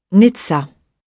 Netza.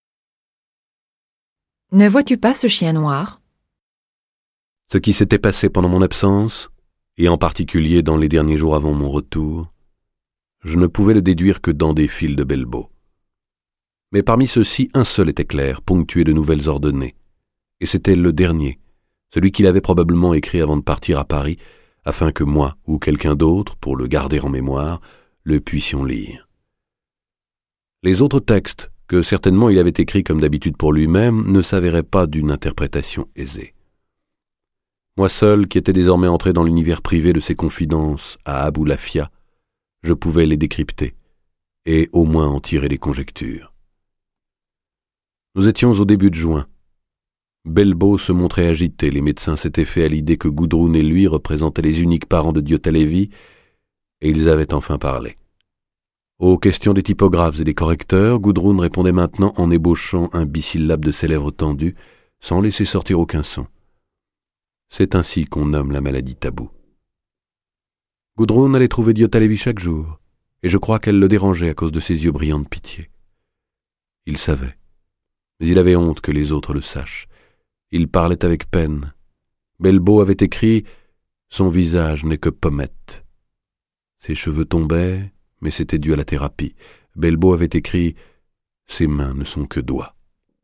Ne vois-tu pas ce chien noir? Ce qui s'était passé pendant mon absence, et en particulier dans les derniers jours avant mon retour, je ne pouvais le déduire que dans des fils de Belbo. Mais parmi ceux-ci, un seul était clair, ponctué de nouvelles ordonnées. Et c'était le dernier, celui qu'il avait probablement écrit avant de partir à Paris, afin que moi ou quelqu'un d'autre, pour le garder en mémoire, le puissions lire. Les autres textes, que certainement il avait écrits comme d'habitude pour lui-même, ne s'avéraient pas d'une interprétation aisée. Moi seul, qui étais désormais entré dans l'univers privé de ses confidences à Aboulafia, je pouvais les décrypter, et au moins en tirer des conjectures. Nous étions au début de juin. Belbo se montrait agité, les médecins s'étaient fait à l'idée que Gudrun et lui représentaient les uniques parents de Diotallevi, et ils avaient enfin parlé. Aux questions des typographes et des correcteurs, Gudrun répondait maintenant en ébauchant un bisyllabe de ses lèvres tendues, sans laisser sortir aucun son. C'est ainsi qu'on nomme la maladie taboue. Gudrun allait trouver Diotallevi chaque jour, et je crois qu'elle le dérangeait à cause de ses yeux brillants de pitié. Il savait, mais il avait honte que les autres le sachent. Il parlait avec peine. Belbo avait écrit « Son visage n'est que pommette ». Ses cheveux tombaient, mais c'était dû à la thérapie. Belbo avait écrit « Ses mains ne sont que doigts ».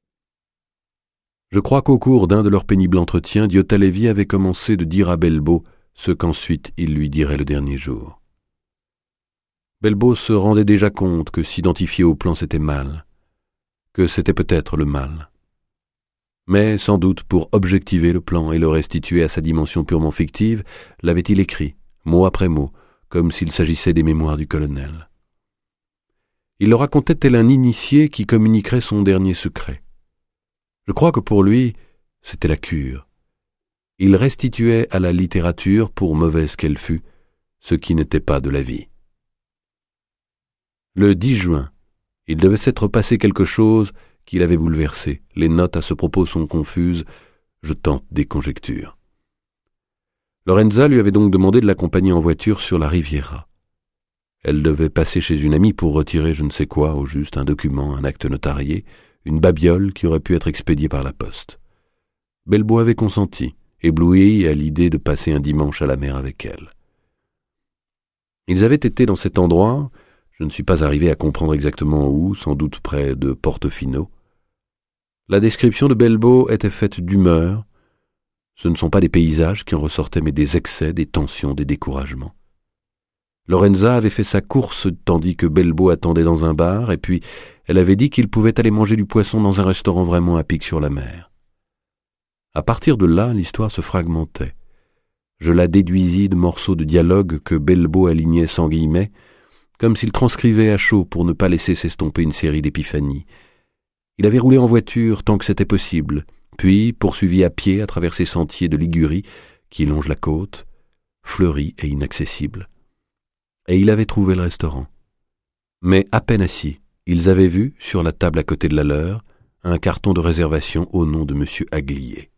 Je crois qu'au cours d'un de leurs pénibles entretiens, Diotallevi avait commencé de dire à Belbo ce qu'ensuite il lui dirait le dernier jour. Belbo se rendait déjà compte que s'identifier au plan c'était mal, que c'était peut-être le mal. Mais sans doute pour objectiver le plan et le restituer à sa dimension purement fictive, l'avait-il écrit, mot après mot, comme s'il s'agissait des mémoires du colonel. Il le racontait tel un initié qui communiquerait son dernier secret. Je crois que pour lui, c'était la cure. Il restituait à la littérature, pour mauvaise qu'elle fût, ce qui n'était pas de la vie. Le 10 juin, il devait s'être passé quelque chose qui l'avait bouleversé. Les notes à ce propos sont confuses, je tente des conjectures. Lorenza lui avait donc demandé de l'accompagner en voiture sur la Riviera. Elle devait passer chez une amie pour retirer je ne sais quoi, au juste un document, un acte notarié, une babiole qui aurait pu être expédiée par la poste. Belbo avait consenti, ébloui à l'idée de passer un dimanche à la mer avec elle. Ils avaient été dans cet endroit, je ne suis pas arrivé à comprendre exactement où, sans doute près de Portofino. La description de Belbo était faite d'humeur. Ce ne sont pas des paysages qui en ressortaient, mais des excès, des tensions, des découragements. Lorenza avait fait sa course tandis que Belbo attendait dans un bar, et puis elle avait dit qu'il pouvait aller manger du poisson dans un restaurant vraiment à pic sur la mer. À partir de là, l'histoire se fragmentait. Je la déduisis de morceaux de dialogue que Belbo alignait sans guillemets, comme s'il transcrivait à chaud pour ne pas laisser s'estomper une série d'épiphanies. Il avait roulé en voiture tant que c'était possible, puis poursuivi à pied à travers ces sentiers de Ligurie qui longent la côte, fleuris et inaccessibles. Et il avait trouvé le restaurant. Mais à peine assis, ils avaient vu, sur la table à côté de la leur, un carton de réservation au nom de M. Aglier.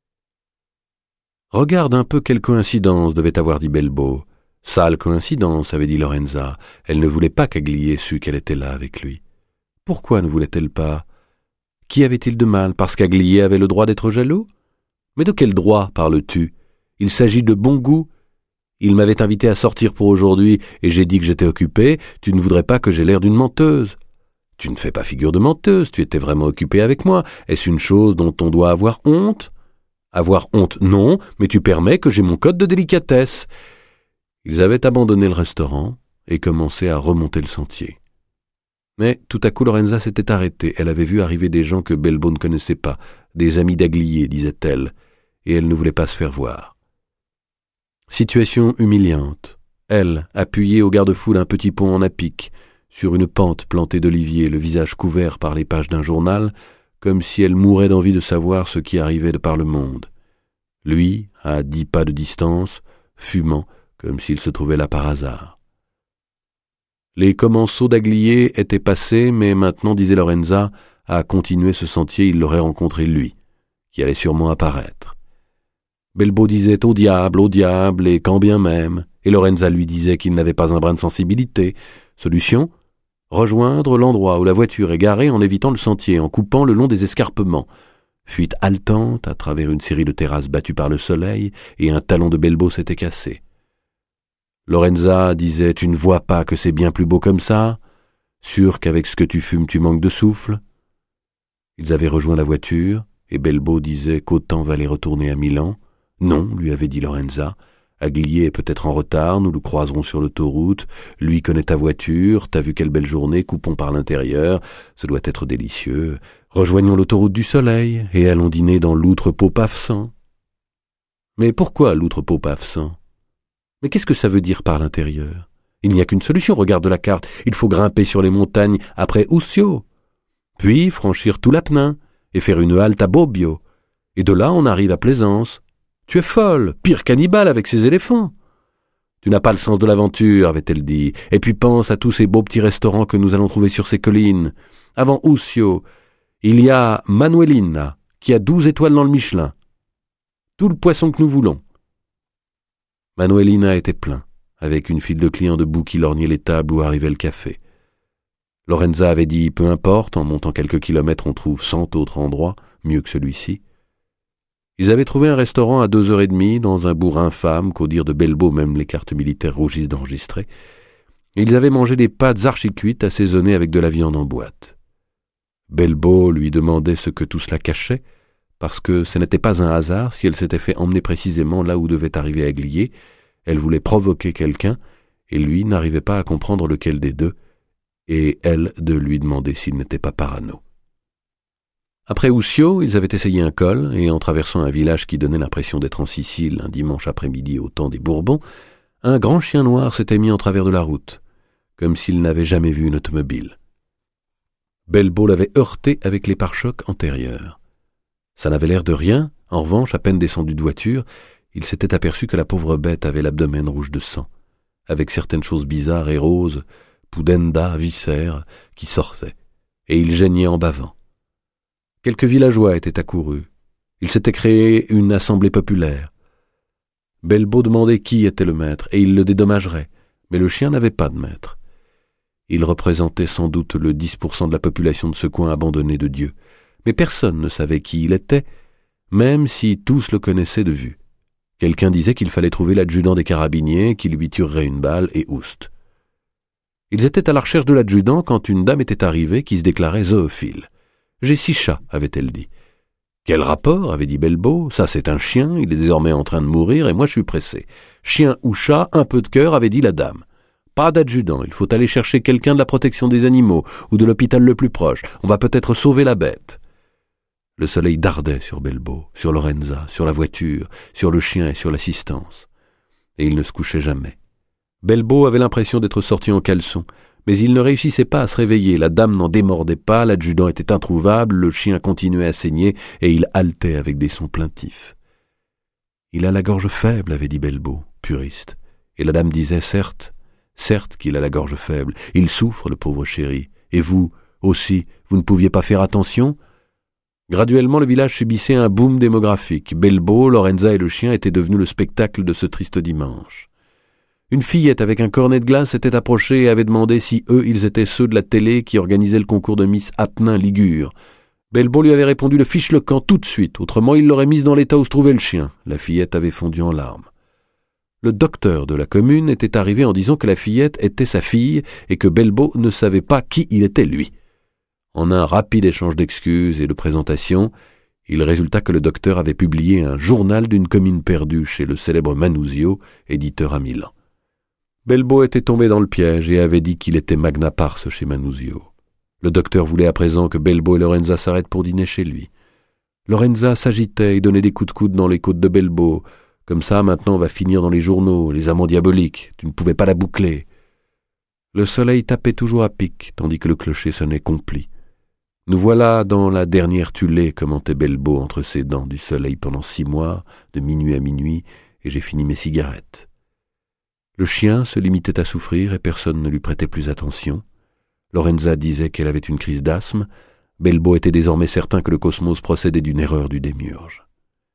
« Regarde un peu quelle coïncidence devait avoir dit Belbo. Sale coïncidence, avait dit Lorenza. Elle ne voulait pas qu'Aglier sût qu'elle était là avec lui. Pourquoi ne voulait-elle pas? Qu'y avait-il de mal, parce qu'Aglier avait le droit d'être jaloux? Mais de quel droit parles-tu? Il s'agit de bon goût. Il m'avait invité à sortir pour aujourd'hui, et j'ai dit que j'étais occupé. Tu ne voudrais pas que j'aie l'air d'une menteuse. Tu ne fais pas figure de menteuse, tu étais vraiment occupé avec moi. Est-ce une chose dont on doit avoir honte? Avoir honte, non, mais tu permets que j'ai mon code de délicatesse. » Ils avaient abandonné le restaurant et commencé à remonter le sentier. Mais tout à coup Lorenza s'était arrêtée. Elle avait vu arriver des gens que Belbo ne connaissait pas, des amis d'Aglier, disait-elle, et elle ne voulait pas se faire voir. Situation humiliante. Elle, appuyée au garde-fou d'un petit pont en apic, sur une pente plantée d'oliviers, le visage couvert par les pages d'un journal, comme si elle mourait d'envie de savoir ce qui arrivait de par le monde. Lui, à 10 pas de distance, fumant, comme s'il se trouvait là par hasard. Les commensaux d'Aglier étaient passés, mais maintenant, disait Lorenza, à continuer ce sentier, il l'aurait rencontré lui, qui allait sûrement apparaître. Belbo disait au diable, et quand bien même, et Lorenza lui disait qu'il n'avait pas un brin de sensibilité. Solution, Rejoindre l'endroit où la voiture est garée en évitant le sentier, en coupant le long des escarpements. Fuite haletante à travers une série de terrasses battues par le soleil, et un talon de Belbo s'était cassé. Lorenza disait « Tu ne vois pas que c'est bien plus beau comme ça ? Sûr qu'avec ce que tu fumes, tu manques de souffle ?» Ils avaient rejoint la voiture, et Belbo disait qu'autant valait retourner à Milan. « Non, lui avait dit Lorenza. Aglier est peut-être en retard, nous le croiserons sur l'autoroute. Lui connaît ta voiture, t'as vu quelle belle journée, coupons par l'intérieur, ce doit être délicieux. Rejoignons l'autoroute du soleil, et allons dîner dans l'Outre-Pot Pafsan. » Mais pourquoi l'Outre-Pot Pafsan ? Mais qu'est-ce que ça veut dire par l'intérieur ? Il n'y a qu'une solution, regarde la carte. Il faut grimper sur les montagnes après Uscio, puis franchir tout l'Apennin et faire une halte à Bobbio. Et de là, on arrive à Plaisance. Tu es folle, pire cannibale avec ces éléphants. Tu n'as pas le sens de l'aventure, avait-elle dit. Et puis pense à tous ces beaux petits restaurants que nous allons trouver sur ces collines. Avant Uscio, il y a Manuelina, qui a 12 étoiles dans le Michelin. Tout le poisson que nous voulons. Manuelina était plein, avec une file de clients debout qui lorgnaient les tables où arrivait le café. Lorenza avait dit « Peu importe, en montant quelques kilomètres on trouve 100 autres endroits, mieux que celui-ci ». Ils avaient trouvé un restaurant à 2h30 dans un bourg infâme qu'au dire de Belbo même les cartes militaires rougissent d'enregistrer. Ils avaient mangé des pâtes archi-cuites assaisonnées avec de la viande en boîte. Belbo lui demandait ce que tout cela cachait, parce que ce n'était pas un hasard si elle s'était fait emmener précisément là où devait arriver Aglier. Elle voulait provoquer quelqu'un, et lui n'arrivait pas à comprendre lequel des deux, et elle de lui demander s'il n'était pas parano. Après Uscio, ils avaient essayé un col, et en traversant un village qui donnait l'impression d'être en Sicile un dimanche après-midi au temps des Bourbons, un grand chien noir s'était mis en travers de la route, comme s'il n'avait jamais vu une automobile. Belbo l'avait heurté avec les pare-chocs antérieurs. Ça n'avait l'air de rien, en revanche, à peine descendu de voiture, il s'était aperçu que la pauvre bête avait l'abdomen rouge de sang, avec certaines choses bizarres et roses, pudenda, viscères, qui sortaient, et il geignait en bavant. Quelques villageois étaient accourus. Il s'était créé une assemblée populaire. Belbo demandait qui était le maître, et il le dédommagerait, mais le chien n'avait pas de maître. Il représentait sans doute le 10% de la population de ce coin abandonné de Dieu, mais personne ne savait qui il était, même si tous le connaissaient de vue. Quelqu'un disait qu'il fallait trouver l'adjudant des carabiniers, qui lui tuerait une balle et ouste. Ils étaient à la recherche de l'adjudant quand une dame était arrivée qui se déclarait zoophile. « J'ai 6 chats, avait-elle dit. « Quel rapport ?» avait dit Belbo. « Ça, c'est un chien, il est désormais en train de mourir et moi je suis pressé. Chien ou chat, un peu de cœur, avait dit la dame. Pas d'adjudant, il faut aller chercher quelqu'un de la protection des animaux ou de l'hôpital le plus proche. On va peut-être sauver la bête. » Le soleil dardait sur Belbo, sur Lorenza, sur la voiture, sur le chien et sur l'assistance. Et il ne se couchait jamais. Belbo avait l'impression d'être sorti en caleçon, mais il ne réussissait pas à se réveiller. La dame n'en démordait pas, l'adjudant était introuvable, le chien continuait à saigner et il haletait avec des sons plaintifs. « Il a la gorge faible », avait dit Belbo, puriste. Et la dame disait « Certes qu'il a la gorge faible, il souffre, le pauvre chéri. Et vous, aussi, vous ne pouviez pas faire attention ?» Graduellement, le village subissait un boom démographique. Belbo, Lorenza et le chien étaient devenus le spectacle de ce triste dimanche. Une fillette avec un cornet de glace s'était approchée et avait demandé si ils étaient ceux de la télé qui organisaient le concours de Miss Apennin Ligure. Belbo lui avait répondu « Le fiche le camp tout de suite, autrement il l'aurait mise dans l'état où se trouvait le chien. » La fillette avait fondu en larmes. Le docteur de la commune était arrivé en disant que la fillette était sa fille et que Belbo ne savait pas qui il était lui. En un rapide échange d'excuses et de présentations, il résulta que le docteur avait publié un journal d'une commune perdue chez le célèbre Manuzio, éditeur à Milan. Belbo était tombé dans le piège et avait dit qu'il était magna pars chez Manuzio. Le docteur voulait à présent que Belbo et Lorenza s'arrêtent pour dîner chez lui. Lorenza s'agitait et donnait des coups de coude dans les côtes de Belbo. « Comme ça, maintenant, on va finir dans les journaux, les amants diaboliques. Tu ne pouvais pas la boucler. » Le soleil tapait toujours à pic, tandis que le clocher sonnait compli. « Nous voilà dans la dernière tullée, commentait Belbo entre ses dents du soleil pendant 6 mois, de minuit à minuit, et j'ai fini mes cigarettes. » Le chien se limitait à souffrir et personne ne lui prêtait plus attention. Lorenza disait qu'elle avait une crise d'asthme. Belbo était désormais certain que le cosmos procédait d'une erreur du démiurge.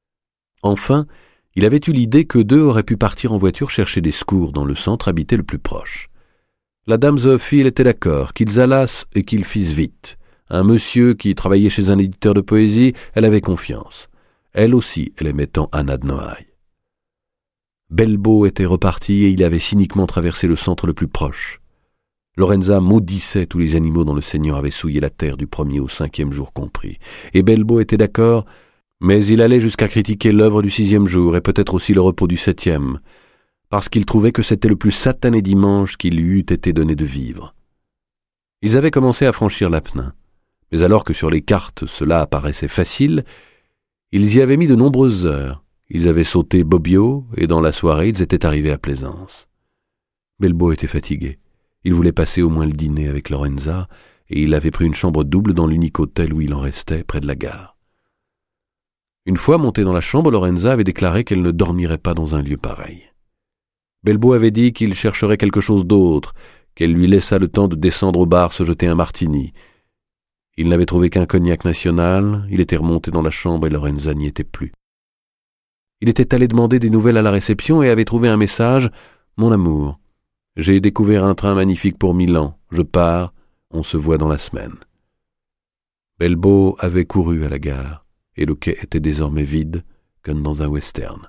Enfin, il avait eu l'idée qu'eux deux auraient pu partir en voiture chercher des secours dans le centre habité le plus proche. La dame Zoophile était d'accord, qu'ils allassent et qu'ils fissent vite. Un monsieur qui travaillait chez un éditeur de poésie, elle avait confiance. Elle aussi, elle aimait tant Anna de Noailles. Belbo était reparti et il avait cyniquement traversé le centre le plus proche. Lorenza maudissait tous les animaux dont le Seigneur avait souillé la terre du 1er au 5e jour compris. Et Belbo était d'accord, mais il allait jusqu'à critiquer l'œuvre du 6e jour et peut-être aussi le repos du 7e, parce qu'il trouvait que c'était le plus satané dimanche qu'il lui eût été donné de vivre. Ils avaient commencé à franchir l'Apennin, mais alors que sur les cartes cela apparaissait facile, ils y avaient mis de nombreuses heures. Ils avaient sauté Bobbio, et dans la soirée ils étaient arrivés à Plaisance. Belbo était fatigué. Il voulait passer au moins le dîner avec Lorenza, et il avait pris une chambre double dans l'unique hôtel où il en restait, près de la gare. Une fois montée dans la chambre, Lorenza avait déclaré qu'elle ne dormirait pas dans un lieu pareil. Belbo avait dit qu'il chercherait quelque chose d'autre, qu'elle lui laissât le temps de descendre au bar se jeter un martini. Il n'avait trouvé qu'un cognac national, il était remonté dans la chambre et Lorenza n'y était plus. Il était allé demander des nouvelles à la réception et avait trouvé un message « Mon amour, j'ai découvert un train magnifique pour Milan, je pars, on se voit dans la semaine. » Belbo avait couru à la gare et le quai était désormais vide comme dans un western.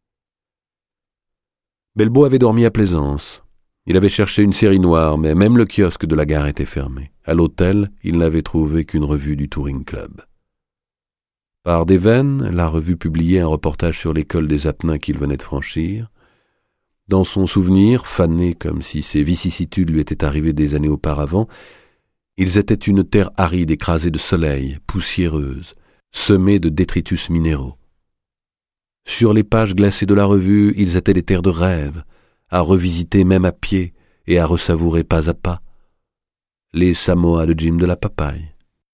Belbo avait dormi à Plaisance. Il avait cherché une série noire, mais même le kiosque de la gare était fermé. À l'hôtel, il n'avait trouvé qu'une revue du Touring Club. Par des veines, la revue publiait un reportage sur l'école des Apennins qu'il venait de franchir. Dans son souvenir, fané comme si ces vicissitudes lui étaient arrivées des années auparavant, ils étaient une terre aride écrasée de soleil, poussiéreuse, semée de détritus minéraux. Sur les pages glacées de la revue, ils étaient des terres de rêve, à revisiter même à pied et à ressavourer pas à pas. Les Samoas de Jim de la Papaye.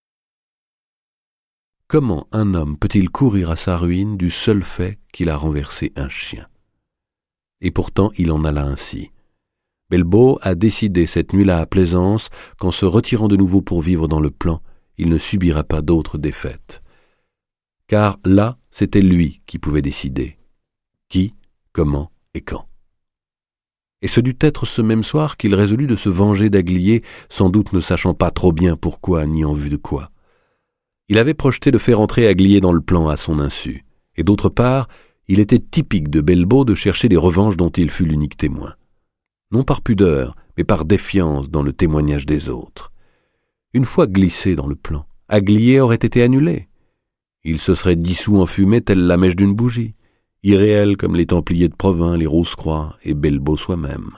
Comment un homme peut-il courir à sa ruine du seul fait qu'il a renversé un chien? Et pourtant il en alla ainsi. Belbo a décidé cette nuit-là à Plaisance qu'en se retirant de nouveau pour vivre dans le plan, il ne subira pas d'autres défaites. Car là, c'était lui qui pouvait décider. Qui, comment et quand. Et ce dut être ce même soir qu'il résolut de se venger d'Aglier, sans doute ne sachant pas trop bien pourquoi ni en vue de quoi. Il avait projeté de faire entrer Aglier dans le plan à son insu, et d'autre part, il était typique de Belbo de chercher des revanches dont il fut l'unique témoin. Non par pudeur, mais par défiance dans le témoignage des autres. Une fois glissé dans le plan, Aglier aurait été annulé. Il se serait dissous en fumée telle la mèche d'une bougie, irréel comme les Templiers de Provins, les Rose-Croix et Belbo soi-même.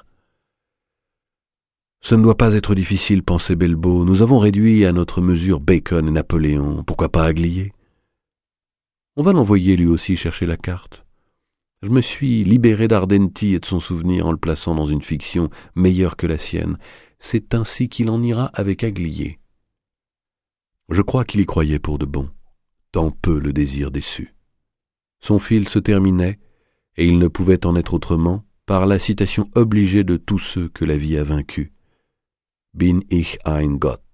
Ce ne doit pas être difficile, pensait Belbo. Nous avons réduit à notre mesure Bacon et Napoléon. Pourquoi pas Aglier? On va l'envoyer lui aussi chercher la carte. Je me suis libéré d'Ardenti et de son souvenir en le plaçant dans une fiction meilleure que la sienne. C'est ainsi qu'il en ira avec Aglier. Je crois qu'il y croyait pour de bon, tant peu le désir déçu. Son fil se terminait, et il ne pouvait en être autrement, par la citation obligée de tous ceux que la vie a vaincus. Bin ich ein Gott.